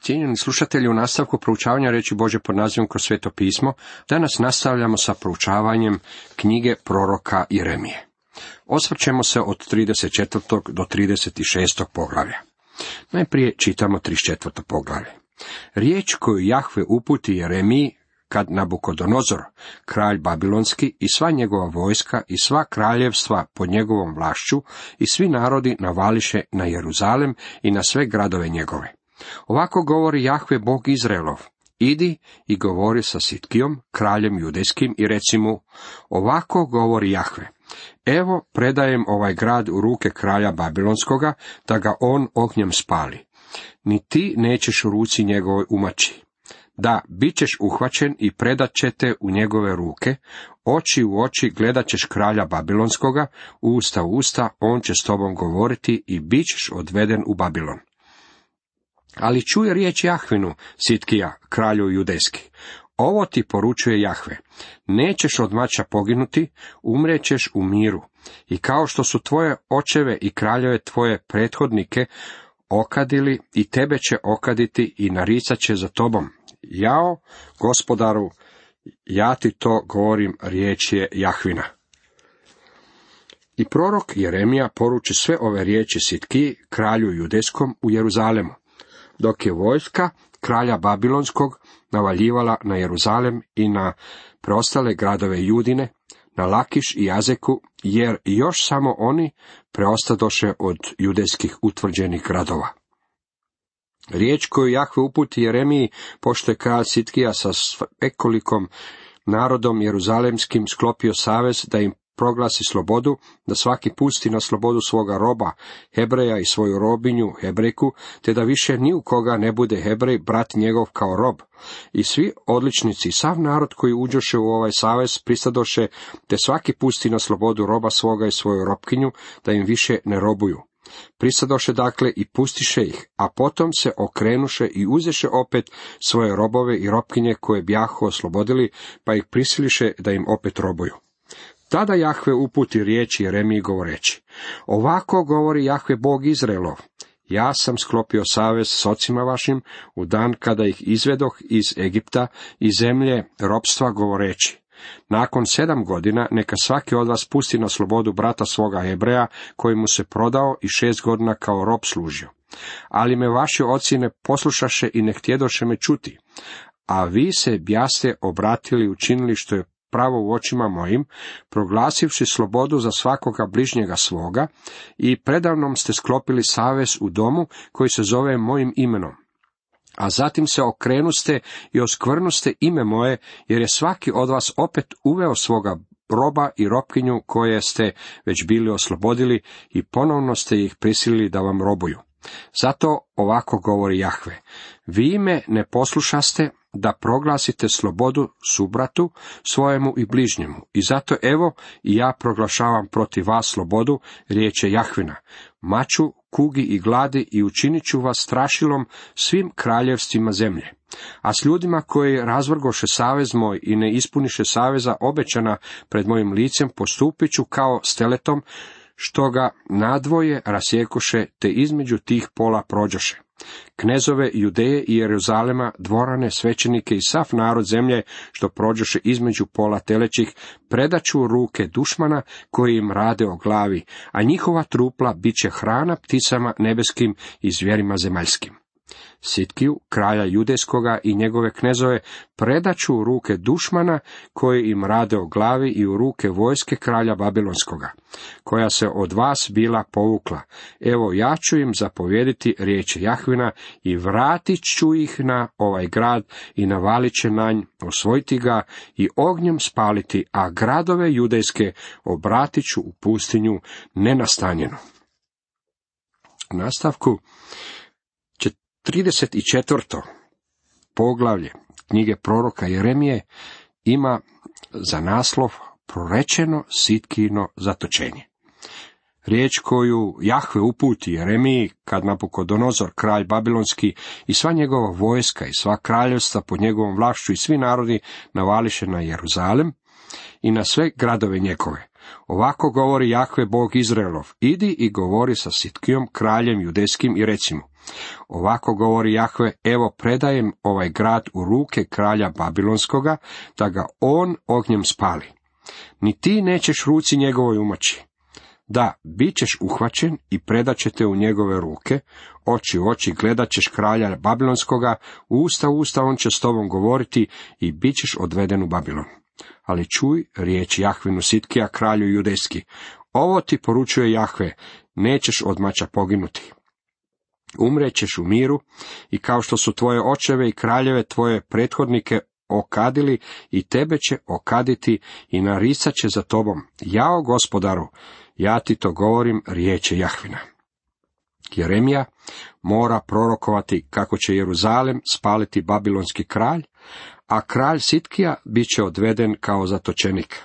Cijenjeni slušatelji, u nastavku proučavanja riječi Božje pod nazivom Kroz sveto pismo, danas nastavljamo sa proučavanjem knjige proroka Jeremije. Osvrćemo se od 34. do 36. poglavlja. Najprije čitamo 34. poglavlje. Riječ koju Jahve uputi Jeremiji, kad Nabukodonozor, kralj babilonski, i sva njegova vojska i sva kraljevstva pod njegovom vlašću i svi narodi navališe na Jeruzalem i na sve gradove njegove. Ovako govori Jahve Bog Izraelov: idi i govori sa Sitkijom, kraljem judejskim, i reci mu: ovako govori Jahve, evo predajem ovaj grad u ruke kralja babilonskoga, da ga on ognjem spali. Ni ti nećeš u ruci njegovoj umaći. Da, bit ćeš uhvaćen i predat će te u njegove ruke, oči u oči gledat ćeš kralja babilonskoga, usta u usta, on će s tobom govoriti i bit ćeš odveden u Babilon. Ali čuje riječ Jahvinu, Sitkija, kralju judejski. Ovo ti poručuje Jahve: nećeš od mača poginuti, umrećeš u miru. I kao što su tvoje očeve i kraljeve tvoje prethodnike okadili, i tebe će okaditi i naricat će za tobom. Jao, gospodaru, ja ti to govorim, riječ je Jahvina. I prorok Jeremija poruči sve ove riječi Sitkiji, kralju judejskom, u Jeruzalemu, dok je vojska kralja babilonskog navaljivala na Jeruzalem i na preostale gradove Judine, na Lakiš i Azeku, jer još samo oni preostadoše od judejskih utvrđenih gradova. Riječ koju Jahve uputi Jeremiji, pošto je kralj Sitkija sa svekolikom narodom jeruzalemskim sklopio savez da im proglasi slobodu, da svaki pusti na slobodu svoga roba, Hebreja, i svoju robinju, Hebrejku, te da više ni u koga ne bude Hebrej, brat njegov, kao rob. I svi odličnici, sav narod koji uđoše u ovaj savez, pristadoše, te svaki pusti na slobodu roba svoga i svoju robkinju, da im više ne robuju. Pristadoše dakle i pustiše ih, a potom se okrenuše i uzeše opet svoje robove i robkinje koje bjahu oslobodili, pa ih prisiliše da im opet robuju. Tada Jahve uputi riječ Jeremiji govoreći: ovako govori Jahve Bog Izraelov, ja sam sklopio savez s ocima vašim u dan kada ih izvedoh iz Egipta i zemlje ropstva, govoreći: nakon 7 godina neka svaki od vas pusti na slobodu brata svoga Hebreja, koji mu se prodao i 6 godina kao rob služio. Ali me vaši oci ne poslušaše i ne htjedoše me čuti, a vi se bjaste obratili, učinili što je pravo u očima mojim, proglasivši slobodu za svakoga bližnjega svoga, i predavnom ste sklopili savez u domu koji se zove mojim imenom. A zatim se okrenuste i oskvrnuste ime moje, jer je svaki od vas opet uveo svoga roba i robkinju koje ste već bili oslobodili, i ponovno ste ih prisilili da vam robuju. Zato ovako govori Jahve: vi me ne poslušaste da proglasite slobodu subratu svojemu i bližnjemu, i zato evo i ja proglašavam protiv vas slobodu, riječ je Jahvina, maču, kugi i gladi, i učinit ću vas strašilom svim kraljevstvima zemlje. A s ljudima koji razvrgoše savez moj i ne ispuniše saveza obećana pred mojim licem, postupit ću kao s teletom, što ga nadvoje rasjekoše, te između tih pola prođoše. Knezove Judeje i Jeruzalema, dvorane, svećenike i sav narod zemlje, što prođoše između pola telećih, predaću u ruke dušmana koji im rade o glavi, a njihova trupla bit će hrana pticama nebeskim i zvijerima zemaljskim. Sitkiju, kralja judejskoga, i njegove knezove predaću u ruke dušmana koji im rade o glavi i u ruke vojske kralja babilonskoga, koja se od vas bila povukla. Evo, ja ću im zapovjediti, riječ Jahvina, i vratit ću ih na ovaj grad i navalit će na nj, osvojiti ga i ognjem spaliti, a gradove judejske obratit ću u pustinju nenastanjenu. U nastavku 34. poglavlje knjige proroka Jeremije ima za naslov prorečeno Sitkijino zatočenje. Riječ koju Jahve uputi Jeremiji, kad Nabukodonozor, kralj babilonski, i sva njegova vojska i sva kraljevstva pod njegovom vlašću i svi narodi navališe na Jeruzalem i na sve gradove njegove. Ovako govori Jahve Bog Izraelov: idi i govori sa Sitkijom, kraljem judejskim, i reci mu: Ovako govori Jahve, evo predajem ovaj grad u ruke kralja Babilonskoga, da ga on ognjem spali. Ni ti nećeš ruci njegovoj umoći. Da, bit ćeš uhvaćen i predat će te u njegove ruke, oči u oči gledat ćeš kralja Babilonskoga, usta u usta on će s tobom govoriti i bit ćeš odveden u Babilon. Ali čuj riječ Jahvinu Sitkija, kralju judejski. Ovo ti poručuje Jahve, nećeš od mača poginuti. Umrećeš u miru i kao što su tvoje očeve i kraljeve tvoje prethodnike okadili, i tebe će okaditi i narisat će za tobom. Jao gospodaru, ja ti to govorim, riječ Jahvina. Jeremija mora prorokovati kako će Jeruzalem spaliti babilonski kralj, a kralj Sitkija bit će odveden kao zatočenik.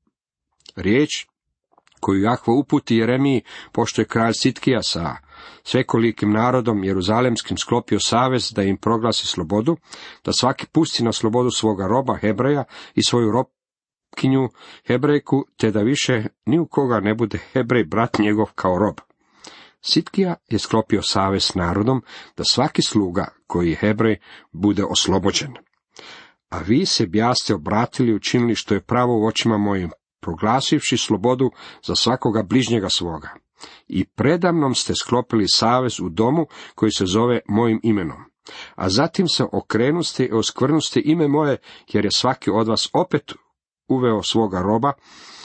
Riječ koju Jahve uputi Jeremiji, pošto je kralj Sitkija sa svekolikim narodom jeruzalemskim sklopio savez da im proglasi slobodu, da svaki pusti na slobodu svoga roba Hebreja i svoju robkinju Hebrejku, te da više ni u koga ne bude Hebrej brat njegov kao rob. Sitkija je sklopio savez s narodom da svaki sluga koji je Hebrej bude oslobođen. A vi se bjaste obratili, učinili što je pravo u očima mojim, proglasivši slobodu za svakoga bližnjega svoga. I predamnom ste sklopili savez u domu koji se zove mojim imenom. A zatim se okrenuste i oskvrnuste ime moje, jer je svaki od vas opet uveo svoga roba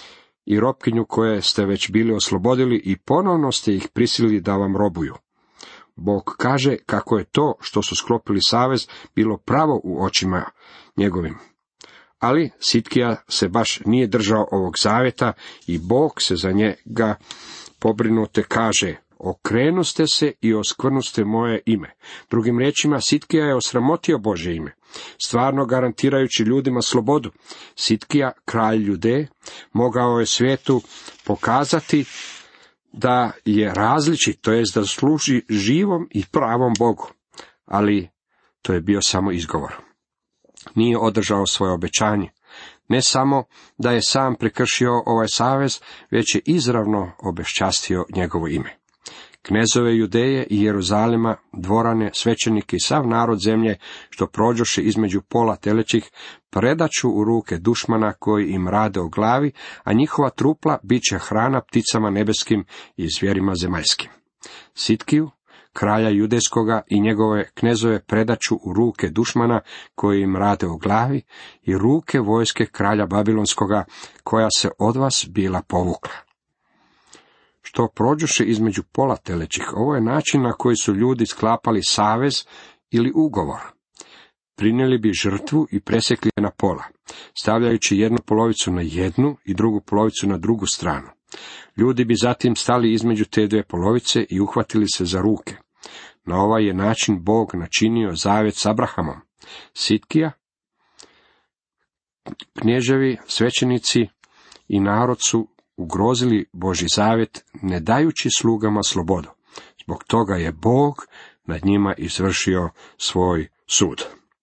i robkinju koje ste već bili oslobodili i ponovno ste ih prisilili da vam robuju. Bog kaže kako je to što su sklopili savez bilo pravo u očima njegovim. Ali Sitkija se baš nije držao ovog zavjeta i Bog se za njega pobrinute kaže, okrenuste se i oskvrnuste moje ime. Drugim riječima, Sitkija je osramotio Božje ime, stvarno garantirajući ljudima slobodu. Sitkija, kralj Judeje, mogao je svijetu pokazati da je različit, to jest da služi živom i pravom Bogu. Ali to je bio samo izgovor. Nije održao svoje obećanje. Ne samo da je sam prekršio ovaj savez, već je izravno obeščastio njegovo ime. Knezove Judeje i Jeruzalema, dvorane, svećenike i sav narod zemlje, što prođoše između pola telećih, predaću u ruke dušmana koji im rade o glavi, a njihova trupla bit će hrana pticama nebeskim i zvijerima zemaljskim. Sitkiju, kralja judejskoga i njegove knezove predaću u ruke dušmana koji im rade o glavi i ruke vojske kralja Babilonskoga koja se od vas bila povukla. Što prođuše između pola telećih, ovo je način na koji su ljudi sklapali savez ili ugovor. Prinijeli bi žrtvu i presekli je na pola, stavljajući jednu polovicu na jednu i drugu polovicu na drugu stranu. Ljudi bi zatim stali između te dvije polovice i uhvatili se za ruke. Na ovaj je način Bog načinio zavjet s Abrahamom. Sitkija, knježevi, svećenici i narod su ugrozili Božji zavjet, ne dajući slugama slobodu. Zbog toga je Bog nad njima izvršio svoj sud.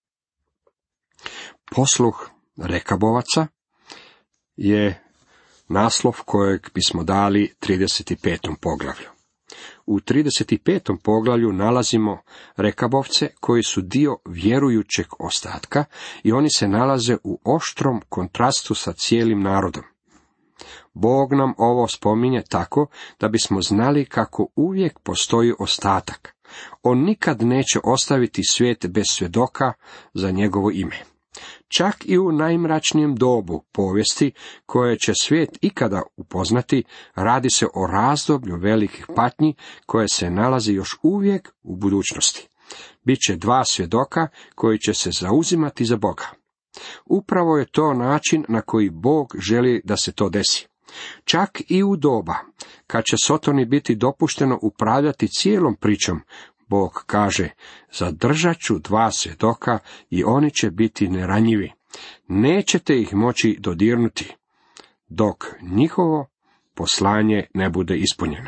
Posluh Rekabovaca je naslov kojeg bismo dali 35. poglavlju. U 35. poglavlju nalazimo Rekabovce koji su dio vjerujućeg ostatka i oni se nalaze u oštrom kontrastu sa cijelim narodom. Bog nam ovo spominje tako da bismo znali kako uvijek postoji ostatak. On nikad neće ostaviti svijet bez svjedoka za njegovo ime. Čak i u najmračnijem dobu povijesti koje će svijet ikada upoznati, radi se o razdoblju velikih patnji koje se nalazi još uvijek u budućnosti. Biće dva svjedoka koji će se zauzimati za Boga. Upravo je to način na koji Bog želi da se to desi. Čak i u doba kad će Sotoni biti dopušteno upravljati cijelom pričom, Bog kaže, zadržat ću dva svjedoka i oni će biti neranjivi. Nećete ih moći dodirnuti, dok njihovo poslanje ne bude ispunjeno.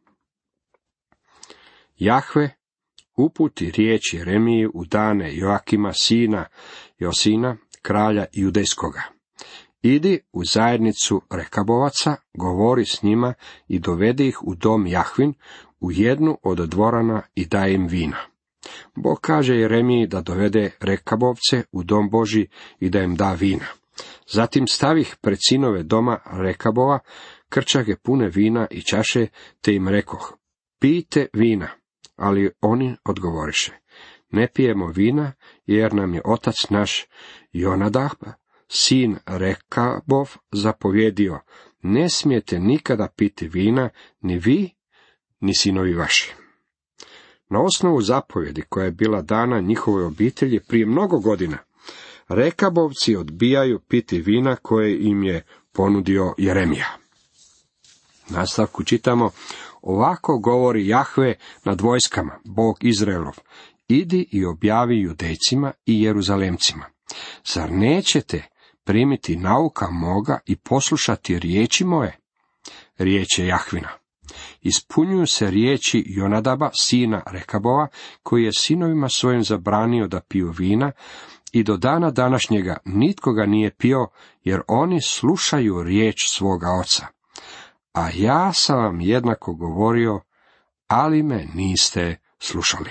Jahve uputi riječ Jeremiji u dane Joakima, sina Josina, kralja Judejskoga. Idi u zajednicu Rekabovaca, govori s njima i dovedi ih u dom Jahvin, u jednu od dvorana i daje im vina. Bog kaže Jeremiji da dovede Rekabovce u dom Božji i da im da vina. Zatim stavih pred sinove doma Rekabova krčage pune vina i čaše, te im rekoh, pijte vina. Ali oni odgovoriše, ne pijemo vina, jer nam je otac naš Jonadab, sin Rekabov, zapovjedio, ne smijete nikada piti vina, ni vi, ni sinovi vaši. Na osnovu zapovjedi koja je bila dana njihovoj obitelji prije mnogo godina, Rekabovci odbijaju piti vina koje im je ponudio Jeremija. U nastavku čitamo, ovako govori Jahve nad vojskama, Bog Izraelov, idi i objavi Judejcima i Jeruzalemcima. Zar nećete primiti nauka moga i poslušati riječi moje? Riječ je Jahvina. Ispunjuju se riječi Jonadaba, sina Rekabova, koji je sinovima svojim zabranio da piju vina, i do dana današnjega nitko ga nije pio, jer oni slušaju riječ svoga oca. A ja sam vam jednako govorio, ali me niste slušali.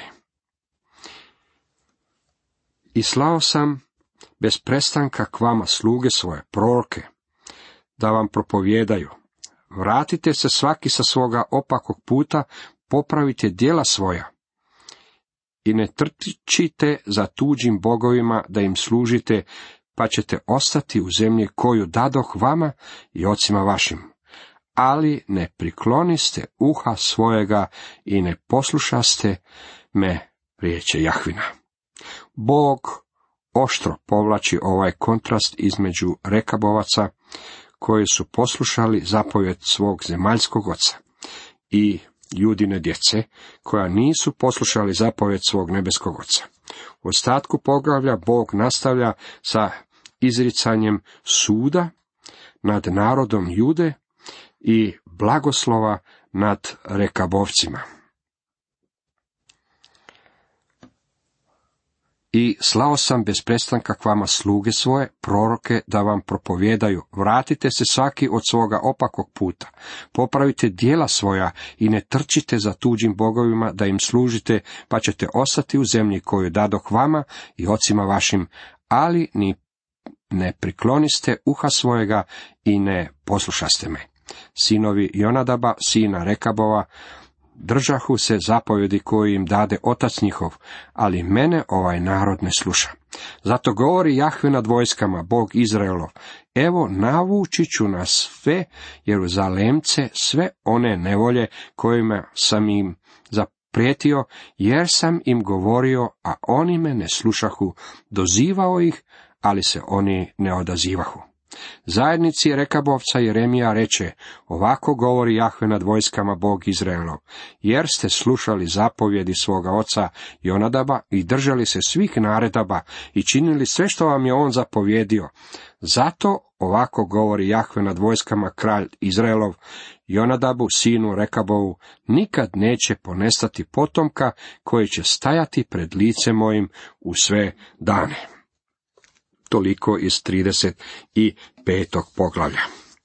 I slao sam bez prestanka k vama sluge svoje, proroke, da vam propovijedaju. Vratite se svaki sa svoga opakog puta, popravite djela svoja. I ne trčite za tuđim bogovima da im služite, pa ćete ostati u zemlji koju dadoh vama i ocima vašim. Ali ne prikloniste uha svojega i ne poslušaste me, riječe Jahvina. Bog oštro povlači ovaj kontrast između Rekabovaca, koji su poslušali zapovjed svog zemaljskog oca, i Judine djece, koja nisu poslušali zapovjed svog nebeskog oca. U ostatku poglavlja Bog nastavlja sa izricanjem suda nad narodom Jude i blagoslova nad Rekabovcima. I slao sam bez prestanka k vama sluge svoje, proroke, da vam propovijedaju, vratite se svaki od svoga opakog puta, popravite djela svoja i ne trčite za tuđim bogovima da im služite, pa ćete ostati u zemlji koju dadoh vama i ocima vašim, ali ni ne prikloniste uha svojega i ne poslušaste me. Sinovi Jonadaba, sina Rekabova, držahu se zapovjedi koju im dade otac njihov, ali mene ovaj narod ne sluša. Zato govori Jahve nad vojskama, Bog Izraelov, evo navući ću na sve Jeruzalemce, sve one nevolje kojima sam im zaprijetio, jer sam im govorio, a oni me ne slušahu, dozivao ih, ali se oni ne odazivahu. Zajednici Rekabovca Jeremija reče, ovako govori Jahve nad vojskama, Bog Izraelov, jer ste slušali zapovjedi svoga oca Jonadaba i držali se svih naredaba i činili sve što vam je on zapovjedio. Zato ovako govori Jahve nad vojskama, kralj Izraelov, Jonadabu, sinu Rekabovu, nikad neće ponestati potomka koji će stajati pred licem mojim u sve dane. Toliko iz 35. poglavlja.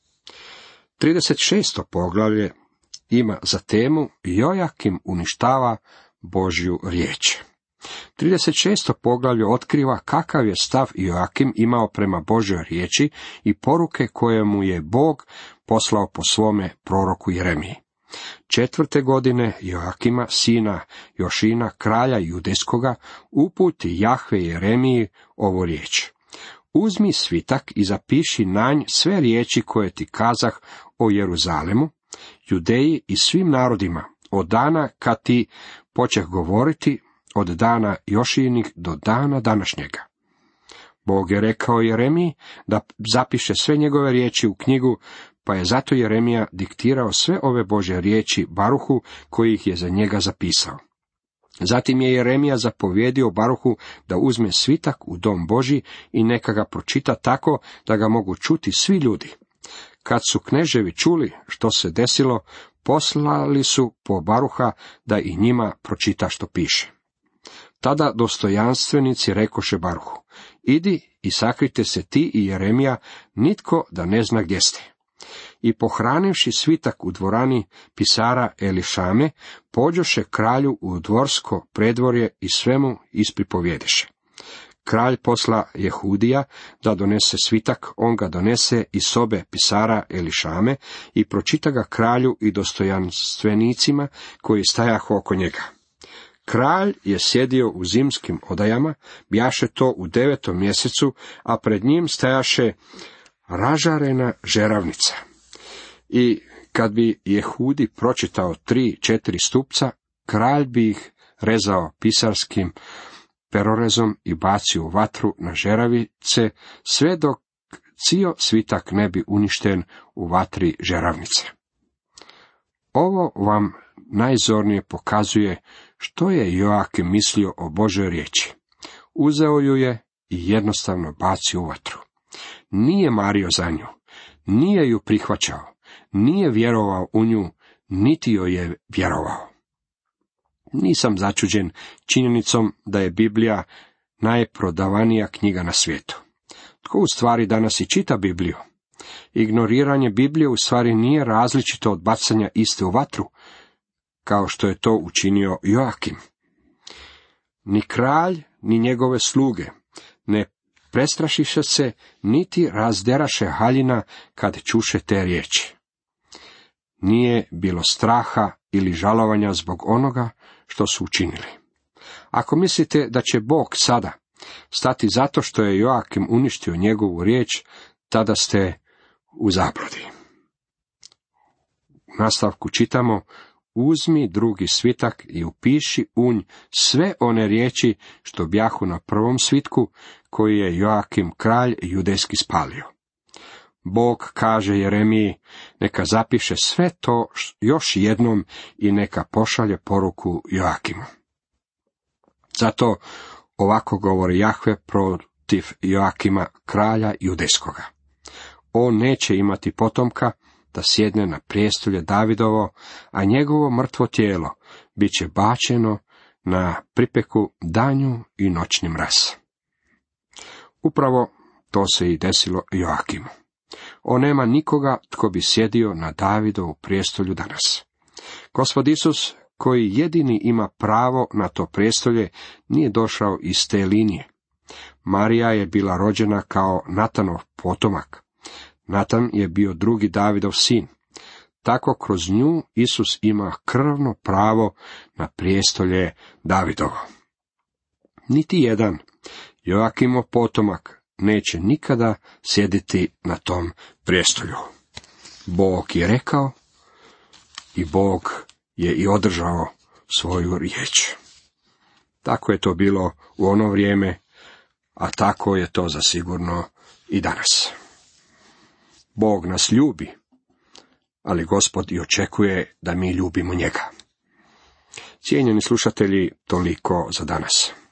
36. poglavlje ima za temu Jojakim uništava Božju riječ. 36. poglavlje otkriva kakav je stav Jojakim imao prema Božjoj riječi i poruke koje mu je Bog poslao po svome proroku Jeremiji. 4. godine Jojakima, sina Jošina, kralja Judejskoga, uputi Jahve Jeremiji ovu riječ. Uzmi svitak i zapiši na nj sve riječi koje ti kazah o Jeruzalemu, Judeji i svim narodima, od dana kad ti počeh govoriti, od dana Jošijinih do dana današnjega. Bog je rekao Jeremiji da zapiše sve njegove riječi u knjigu, pa je zato Jeremija diktirao sve ove Božje riječi Baruhu, koji ih je za njega zapisao. Zatim je Jeremija zapovjedio Baruhu da uzme svitak u dom Božji i neka ga pročita tako da ga mogu čuti svi ljudi. Kad su kneževi čuli što se desilo, poslali su po Baruha da i njima pročita što piše. Tada dostojanstvenici rekoše Baruhu, idi i sakrite se ti i Jeremija, nitko da ne zna gdje ste. i pohranivši svitak u dvorani pisara Elišame, pođoše kralju u dvorsko predvorje i svemu ispripovjediše. Kralj posla Jehudija da donese svitak, on ga donese iz sobe pisara Elišame i pročita ga kralju i dostojanstvenicima koji stajahu oko njega. Kralj je sjedio u zimskim odajama, bjaše to u 9. mjesecu, a pred njim stajaše ražarena žeravnica. I kad bi Jehudi pročitao 3-4 stupca, kralj bi ih rezao pisarskim perorezom i bacio u vatru na žeravice, sve dok cio svitak ne bi uništen u vatri žeravnice. Ovo vam najzornije pokazuje što je Joakim mislio o Božoj riječi. Uzeo ju je i jednostavno bacio u vatru. Nije mario za nju, nije ju prihvaćao, nije vjerovao u nju, niti joj je vjerovao. Nisam začuđen činjenicom da je Biblija najprodavanija knjiga na svijetu. Tko u stvari danas i čita Bibliju? Ignoriranje Biblije u stvari nije različito od bacanja iste u vatru, kao što je to učinio Joakim. Ni kralj, ni njegove sluge ne prestrašiše se, niti razderaše haljina kad čuše te riječi. Nije bilo straha ili žalovanja zbog onoga što su učinili. Ako mislite da će Bog sada stati zato što je Joakim uništio njegovu riječ, tada ste u zabludi. U nastavku čitamo: uzmi drugi svitak i upiši u nj sve one riječi što bjahu na prvom svitku koji je Joakim kralj judejski spalio. Bog kaže Jeremiji, neka zapiše sve to još jednom i neka pošalje poruku Joakimu. Zato ovako govori Jahve protiv Joakima, kralja judejskoga. On neće imati potomka da sjedne na prijestolje Davidovo, a njegovo mrtvo tijelo bit će bačeno na pripeku danju i noćni mraz. Upravo to se i desilo Joakimu. On nema nikoga tko bi sjedio na Davidovu prijestolju danas. Gospod Isus, koji jedini ima pravo na to prijestolje, nije došao iz te linije. Marija je bila rođena kao Natanov potomak. Natan je bio drugi Davidov sin. Tako kroz nju Isus ima krvno pravo na prijestolje Davidovo. Niti jedan Joakimov potomak neće nikada sjediti na tom prijestolju. Bog je rekao i Bog je i održao svoju riječ. Tako je to bilo u ono vrijeme, a tako je to zasigurno i danas. Bog nas ljubi, ali Gospod i očekuje da mi ljubimo njega. Cijenjeni slušatelji, toliko za danas.